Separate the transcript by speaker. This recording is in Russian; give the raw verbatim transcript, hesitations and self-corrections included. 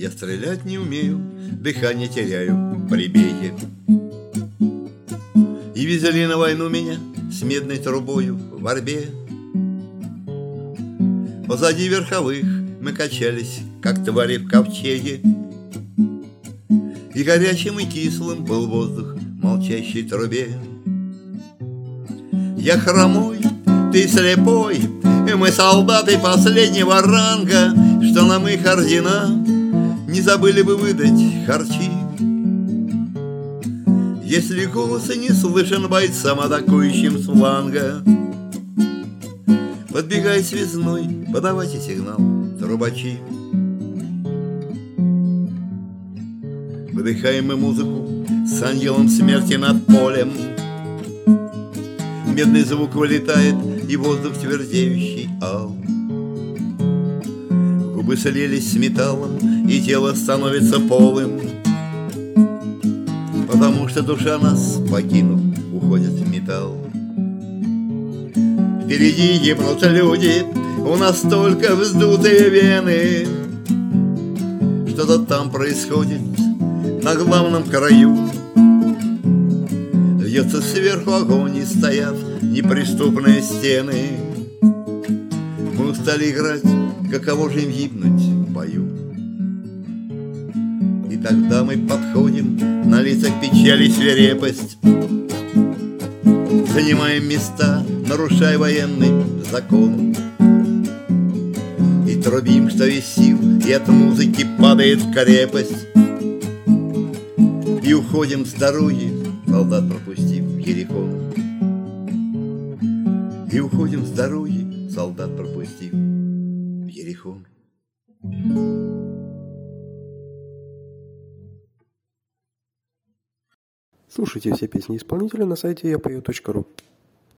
Speaker 1: Я стрелять не умею, дыхание теряю при беге. И везли на войну меня с медной трубою в орбе. Позади верховых мы качались, как твари в ковчеге. И горячим и кислым был воздух в молчащей трубе. Я хромой, ты слепой, и мы солдаты последнего ранга, что нам их ордена не забыли бы выдать харчи. Если голос и не слышен бойцам, атакующим с фланга, подбегай связной, подавайте сигнал, трубачи. Выдыхаем мы музыку с ангелом смерти над полем. Медный звук вылетает, и воздух твердеющий ал. Губы слились с металлом, и тело становится полым, потому что душа нас, покинув, уходит в металл. Впереди гибнут люди, у нас только вздутые вены. Что-то там происходит на главном краю. Льется сверху огонь, и стоят неприступные стены. Мы устали играть, каково же им гибнуть в бою. И тогда мы подходим, на лицах печаль и свирепость, занимаем места, нарушая военный закон. И трубим, что есть сил, и от музыки падает крепость. И уходим с дороги, солдат пропустив Ерихон. И уходим с дороги, солдат пропустив Ерихон.
Speaker 2: Слушайте все песни исполнителя на сайте я пою точка ру.